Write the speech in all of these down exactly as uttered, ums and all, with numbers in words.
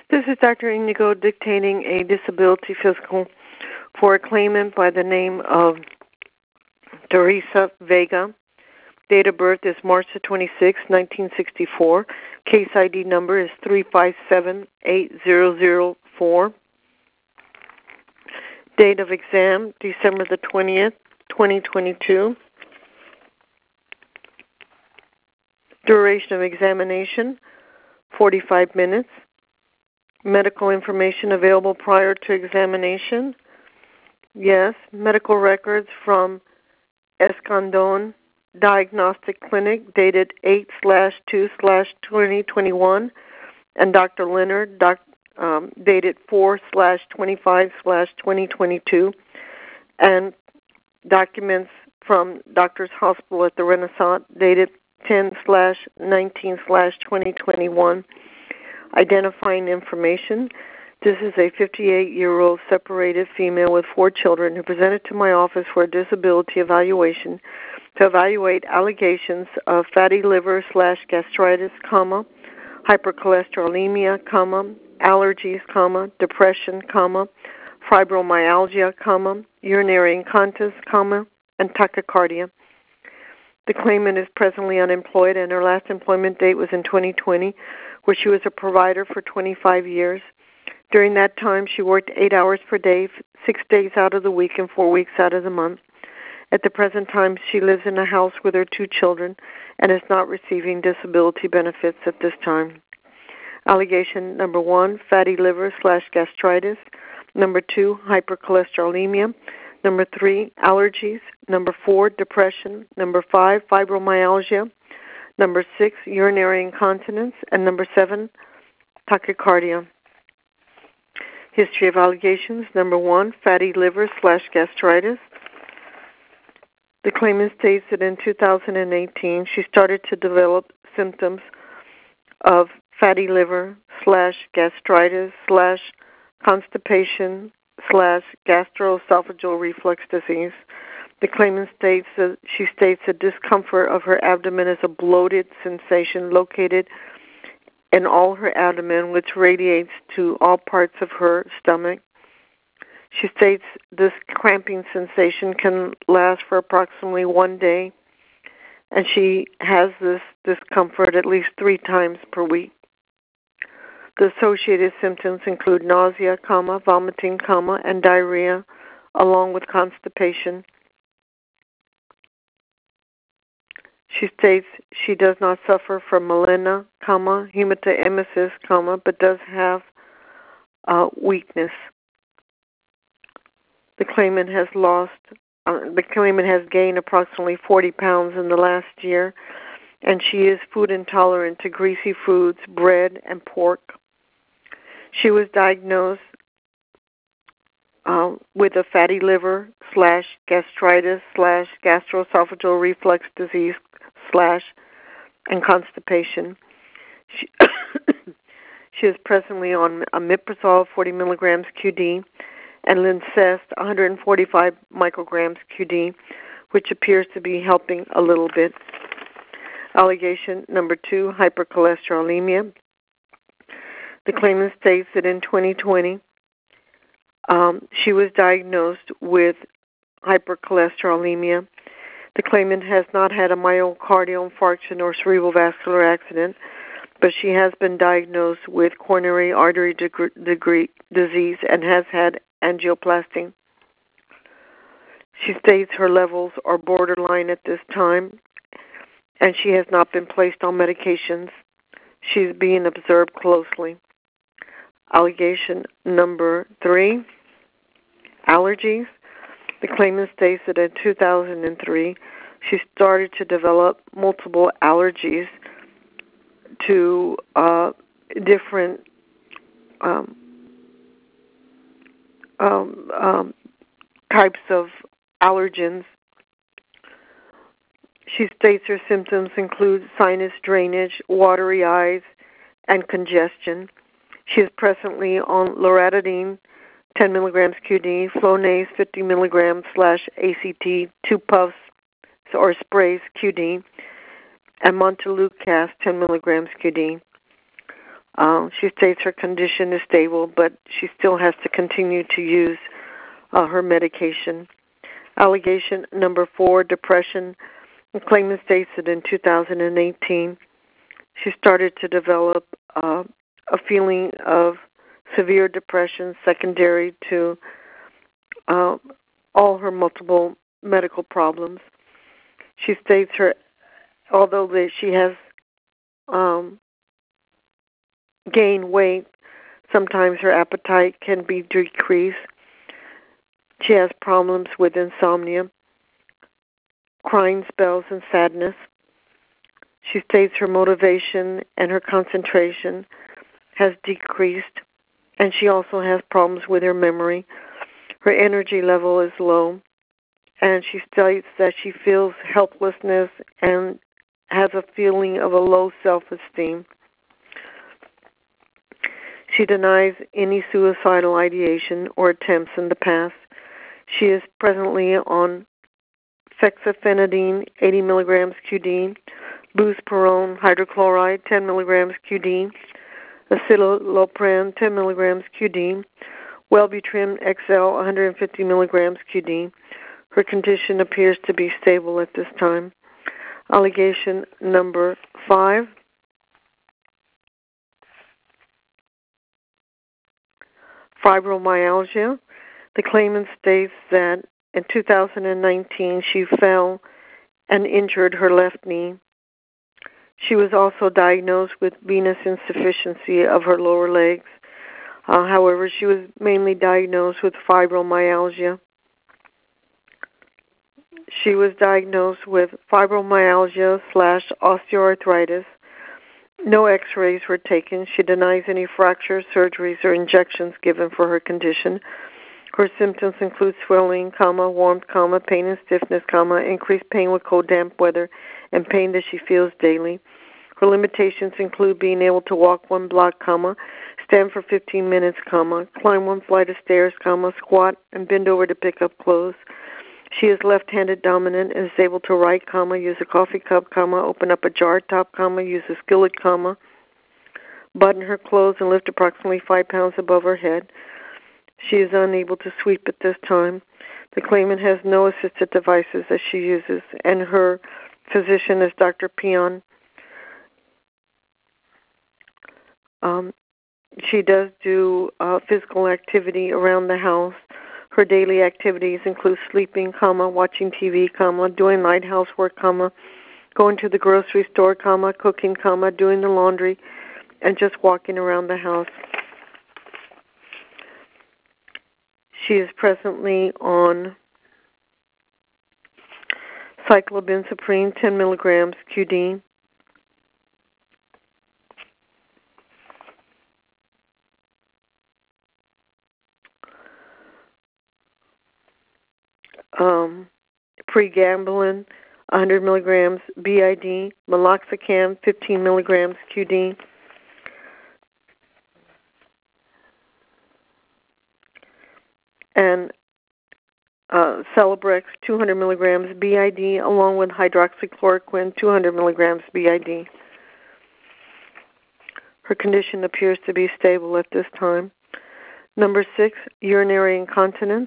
This is Doctor Indigo dictating a disability physical for a claimant by the name of Teresa Vega. Date of birth is March the twenty-sixth, nineteen sixty-four. Case I D number is three five seven eight zero zero four. Date of exam, December the twentieth, twenty twenty-two. Duration of examination, forty-five minutes. Medical information available prior to examination. Yes, medical records from Escandon Diagnostic Clinic dated eight slash two slash twenty twenty-one, and Doctor Leonard doc, um, dated four slash twenty-five slash twenty twenty-two, and documents from Doctor's Hospital at the Renaissance dated ten slash nineteen slash twenty twenty-one. Identifying information. This is a fifty-eight-year-old separated female with four children who presented to my office for a disability evaluation to evaluate allegations of fatty liver slash gastritis, comma, hypercholesterolemia, comma, allergies, comma, depression, comma, fibromyalgia, comma, urinary incontinence, comma, and tachycardia. The claimant is presently unemployed, and her last employment date was in twenty twenty, where she was a provider for twenty-five years. During that time, she worked eight hours per day, six days out of the week, and four weeks out of the month. At the present time, she lives in a house with her two children and is not receiving disability benefits at this time. Allegation number one, fatty liver slash gastritis. Number two, hypercholesterolemia. Number three, allergies. Number four, depression. Number five, fibromyalgia. Number six, urinary incontinence. And number seven, tachycardia. History of allegations. Number one, fatty liver slash gastritis. The claimant states that in two thousand eighteen, she started to develop symptoms of fatty liver slash gastritis slash constipation slash gastroesophageal reflux disease. The claimant states that she states the discomfort of her abdomen is a bloated sensation located in all her abdomen, which radiates to all parts of her stomach. She states this cramping sensation can last for approximately one day, and she has this discomfort at least three times per week. The associated symptoms include nausea, comma, vomiting, comma, and diarrhea, along with constipation. She states she does not suffer from melena, comma, hematemesis, comma, but does have uh, weakness. The claimant has lost, uh, the claimant has gained approximately forty pounds in the last year, and she is food intolerant to greasy foods, bread, and pork. She was diagnosed uh, with a fatty liver slash gastritis slash gastroesophageal reflux disease slash and constipation. She, she is presently on omeprazole forty milligrams Q D and Lincest one hundred forty-five micrograms Q D, which appears to be helping a little bit. Allegation number two, hypercholesterolemia. The claimant states that in twenty twenty, um, she was diagnosed with hypercholesterolemia. The claimant has not had a myocardial infarction or cerebral vascular accident, but she has been diagnosed with coronary artery degree, disease and has had angioplasty. She states her levels are borderline at this time, and she has not been placed on medications. She's being observed closely. Allegation number three, allergies. The claimant states that in two thousand three, she started to develop multiple allergies to uh, different um, um, um, types of allergens. She states her symptoms include sinus drainage, watery eyes, and congestion. She is presently on loratadine, ten milligrams Q D, Flonase, fifty milligrams slash A C T, two puffs or sprays Q D, and Montelukast, ten milligrams Q D. Uh, she states her condition is stable, but she still has to continue to use uh, her medication. Allegation number four, depression. The claimant states that in two thousand eighteen, she started to develop uh, a feeling of severe depression secondary to uh, all her multiple medical problems. She states her, although that she has um, gained weight, sometimes her appetite can be decreased. She has problems with insomnia, crying spells, and sadness. She states her motivation and her concentration has decreased, and she also has problems with her memory. Her energy level is low, and she states that she feels helplessness and has a feeling of a low self-esteem. She denies any suicidal ideation or attempts in the past. She is presently on fexofenadine, eighty milligrams Q D, buspirone hydrochloride, ten milligrams Q D, escitalopram, ten milligrams Q D, Wellbutrin X L, one hundred fifty milligrams Q D. Her condition appears to be stable at this time. Allegation number five. Fibromyalgia. The claimant states that in two thousand nineteen she fell and injured her left knee. She was also diagnosed with venous insufficiency of her lower legs. Uh, however, she was mainly diagnosed with fibromyalgia. She was diagnosed with fibromyalgia slash osteoarthritis. No x-rays were taken. She denies any fractures, surgeries, or injections given for her condition. Her symptoms include swelling, comma, warmth, comma, pain and stiffness, comma, increased pain with cold, damp weather, and pain that she feels daily. Her limitations include being able to walk one block, comma, stand for fifteen minutes, comma, climb one flight of stairs, comma, squat and bend over to pick up clothes. She is left-handed dominant and is able to write, comma, use a coffee cup, comma, open up a jar top, comma, use a skillet, comma, button her clothes and lift approximately five pounds above her head. She is unable to sweep at this time. The claimant has no assisted devices that she uses, and her physician is Doctor Pion. Um, she does do uh, physical activity around the house. Her daily activities include sleeping, comma, watching T V, comma, doing light housework, comma, going to the grocery store, comma, cooking, comma, doing the laundry, and just walking around the house. She is presently on cyclobenzaprine, ten milligrams Q D. Um, pregabalin, one hundred milligrams B I D, meloxicam, fifteen milligrams Q D. And uh, Celebrex, two hundred milligrams B I D, along with hydroxychloroquine, two hundred milligrams B I D. Her condition appears to be stable at this time. Number six, urinary incontinence.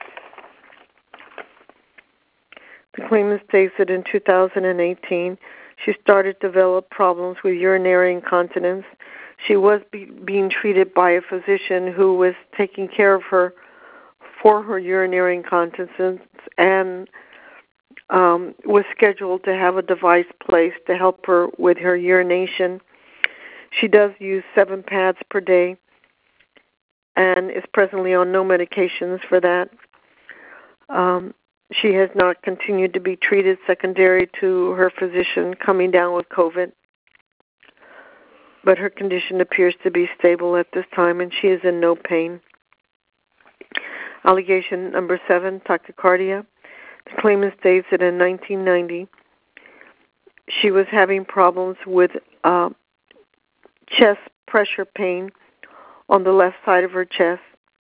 The claimant states that in two thousand eighteen, she started to develop problems with urinary incontinence. She was be, being treated by a physician who was taking care of her for her urinary incontinence and um, was scheduled to have a device placed to help her with her urination. She does use seven pads per day and is presently on no medications for that. Um, she has not continued to be treated secondary to her physician coming down with COVID, but her condition appears to be stable at this time and she is in no pain. Allegation number seven, tachycardia. The claimant states that in nineteen ninety, she was having problems with uh, chest pressure pain on the left side of her chest.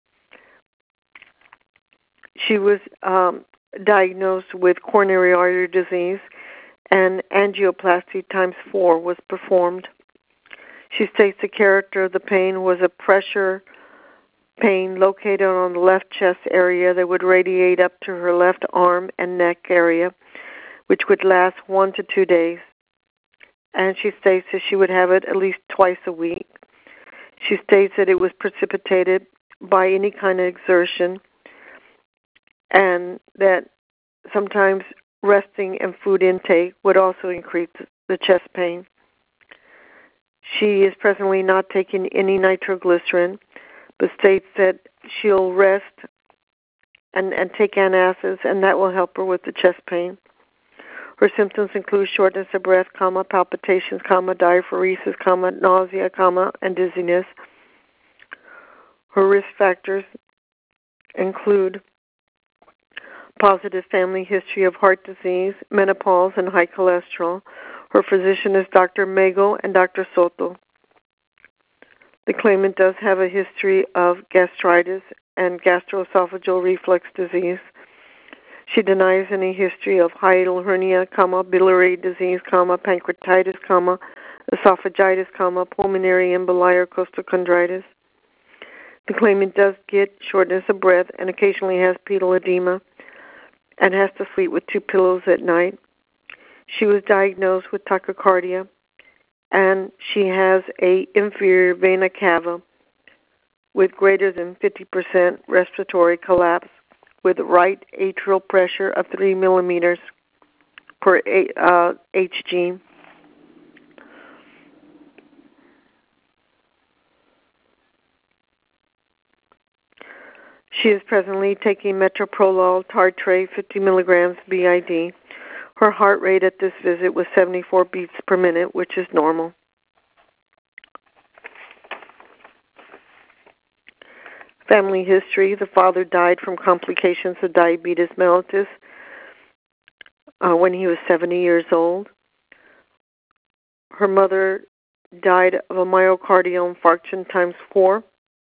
She was um, diagnosed with coronary artery disease, and angioplasty times four was performed. She states the character of the pain was a pressure pain located on the left chest area that would radiate up to her left arm and neck area, which would last one to two days. And she states that she would have it at least twice a week. She states that it was precipitated by any kind of exertion, and that sometimes resting and food intake would also increase the chest pain. She is presently not taking any nitroglycerin, but states that she'll rest and, and take antacids, and that will help her with the chest pain. Her symptoms include shortness of breath, comma, palpitations, comma, diaphoresis, comma, nausea, comma, and dizziness. Her risk factors include positive family history of heart disease, menopause, and high cholesterol. Her physician is Doctor Mago and Doctor Soto. The claimant does have a history of gastritis and gastroesophageal reflux disease. She denies any history of hiatal hernia, comma, biliary disease, comma, pancreatitis, comma, esophagitis, comma, pulmonary emboli or costochondritis. The claimant does get shortness of breath and occasionally has pedal edema and has to sleep with two pillows at night. She was diagnosed with tachycardia, and she has a inferior vena cava with greater than fifty percent respiratory collapse with right atrial pressure of three millimeters per uh, Hg. She is presently taking metoprolol tartrate fifty milligrams B I D. Her heart rate at this visit was seventy-four beats per minute, which is normal. Family history: the father died from complications of diabetes mellitus uh, when he was seventy years old. Her mother died of a myocardial infarction times four.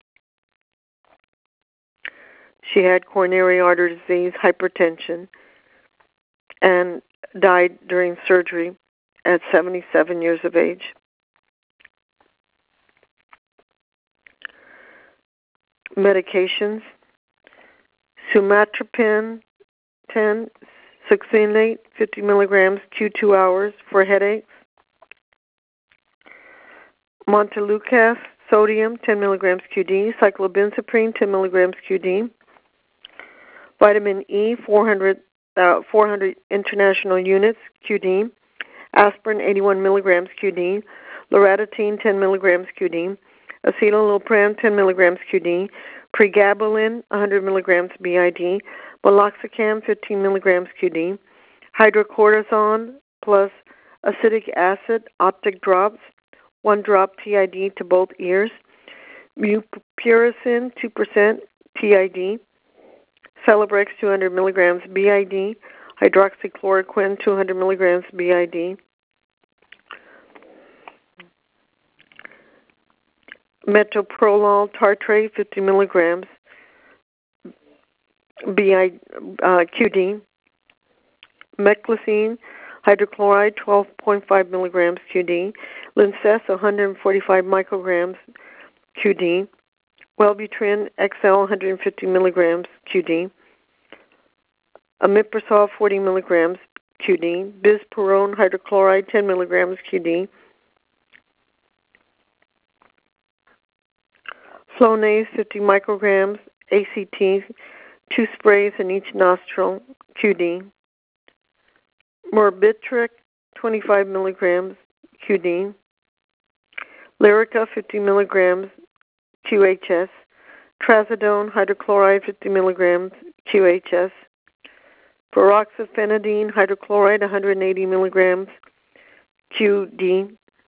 She had coronary artery disease, hypertension, and died during surgery at seventy-seven years of age. Medications: sumatriptan ten, succinate fifty milligrams Q two hours for headaches. Montelukast sodium ten milligrams Q D, cyclobenzaprine ten milligrams Q D. Vitamin E four hundred, uh, four hundred international units Q D. Aspirin eighty-one milligrams Q D. Loratadine ten milligrams Q D. Acetylopram ten milligrams Q D. Pregabalin one hundred milligrams B I D. Meloxicam fifteen milligrams Q D. Hydrocortisone plus acetic acid optic drops, one drop T I D to both ears. Mupirocin two percent T I D. Celebrex two hundred milligrams B I D. Hydroxychloroquine two hundred milligrams B I D. Metoprolol tartrate fifty milligrams B I uh, Q D. Meclizine hydrochloride twelve point five milligrams Q D. Lincest one hundred forty-five micrograms Q D. Wellbutrin X L one hundred fifty milligrams Q D. Omeprazole forty milligrams Q D. Bispirone hydrochloride ten milligrams Q D. Flonase fifty micrograms A C T, two sprays in each nostril Q D. Morbitrix twenty-five milligrams Q D. Lyrica fifty milligrams Q H S. Trazodone hydrochloride fifty milligrams Q H S. Peroxyphenidine hydrochloride one hundred eighty milligrams Q D.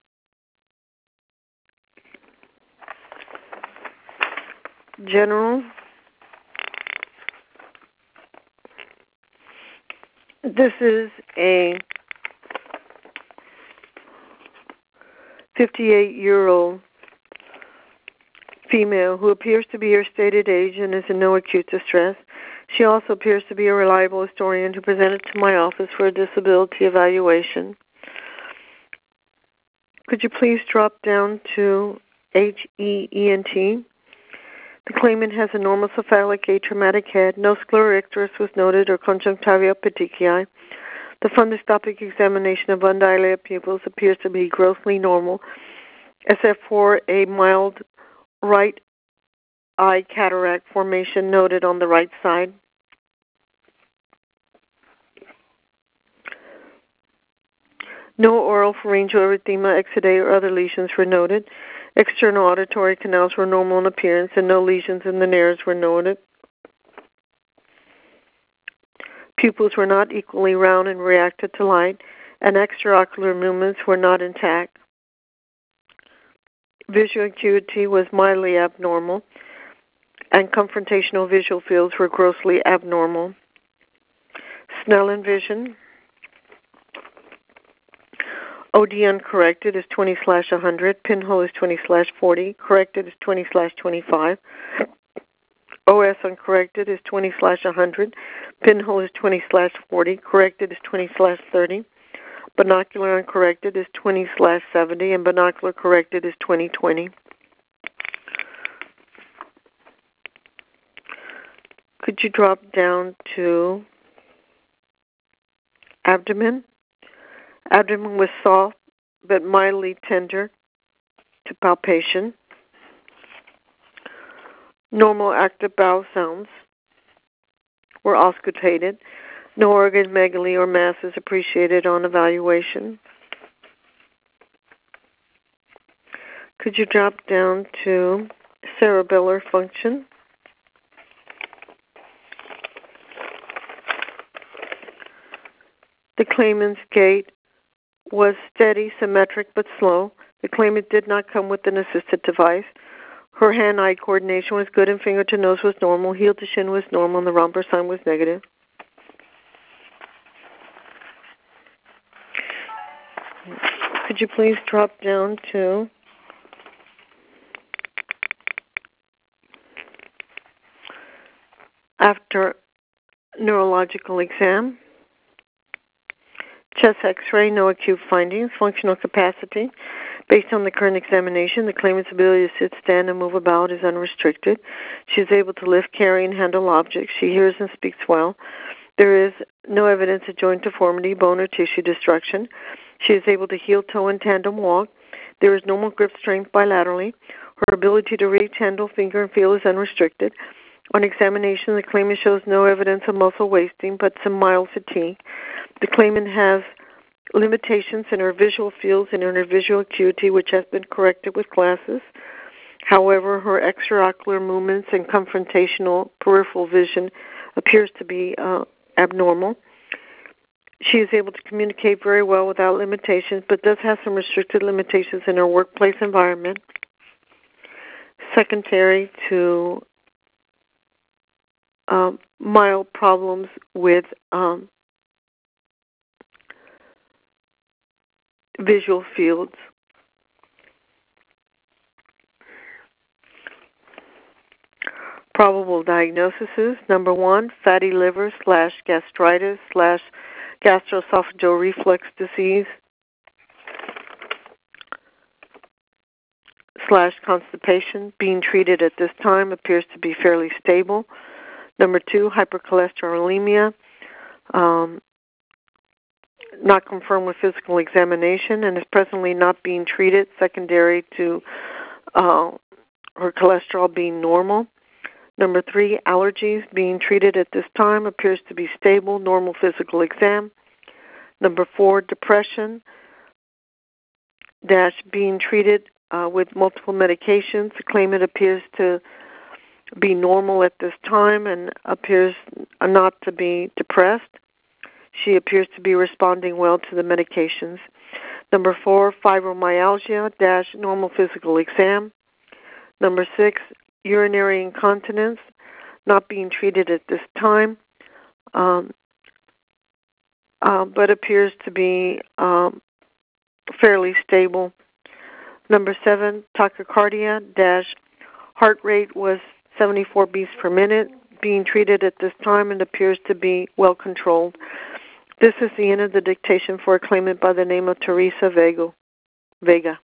General. This is a fifty-eight-year-old female who appears to be her stated age and is in no acute distress. She also appears to be a reliable historian who presented to my office for a disability evaluation. Could you please drop down to H E E N T? The claimant has a normal cephalic atraumatic head. No scleroicterus was noted or conjunctiva petechiae. The fundoscopic examination of undilated pupils appears to be grossly normal, except for a mild right eye cataract formation noted on the right side. No oral pharyngeal erythema, exudate, or other lesions were noted. External auditory canals were normal in appearance, and no lesions in the nares were noted. Pupils were not equally round and reacted to light, and extraocular movements were not intact. Visual acuity was mildly abnormal, and confrontational visual fields were grossly abnormal. Snellen vision. O D uncorrected is twenty slash one hundred. Pinhole is twenty slash forty. Corrected is twenty slash twenty-five. O S uncorrected is twenty slash one hundred. Pinhole is twenty slash forty. Corrected is twenty slash thirty. Binocular uncorrected is twenty slash seventy. And binocular corrected is twenty twenty. Could you drop down to abdomen? Abdomen was soft but mildly tender to palpation. Normal active bowel sounds were auscultated. No organomegaly or masses appreciated on evaluation. Could you drop down to cerebellar function? The claimant's gait was steady, symmetric, but slow. The claimant did not come with an assisted device. Her hand-eye coordination was good and finger to nose was normal. Heel to shin was normal and the romper sign was negative. Could you please drop down to after neurological exam? Chest x-ray, no acute findings. Functional capacity. Based on the current examination, the claimant's ability to sit, stand, and move about is unrestricted. She is able to lift, carry, and handle objects. She hears and speaks well. There is no evidence of joint deformity, bone, or tissue destruction. She is able to heel, toe, and tandem walk. There is normal grip strength bilaterally. Her ability to reach, handle, finger, and feel is unrestricted. On examination, the claimant shows no evidence of muscle wasting, but some mild fatigue. The claimant has limitations in her visual fields and in her visual acuity, which has been corrected with glasses. However, her extraocular movements and confrontational peripheral vision appears to be uh, abnormal. She is able to communicate very well without limitations, but does have some restricted limitations in her workplace environment, secondary to um, mild problems with um, visual fields. Probable diagnoses: number one, fatty liver slash gastritis slash gastroesophageal reflux disease slash constipation. Being treated at this time appears to be fairly stable. Number two, hypercholesterolemia. Um, not confirmed with physical examination and is presently not being treated, secondary to uh, her cholesterol being normal. Number three, allergies. Being treated at this time appears to be stable, normal physical exam. Number four, depression, dash being treated uh, with multiple medications. The claimant appears to be normal at this time and appears not to be depressed. She appears to be responding well to the medications. Number four, fibromyalgia, dash normal physical exam. Number six, urinary incontinence, not being treated at this time, um, uh, but appears to be um, fairly stable. Number seven, tachycardia, dash heart rate was seventy-four beats per minute, being treated at this time and appears to be well controlled. This is the end of the dictation for a claimant by the name of Teresa Vega. Vega.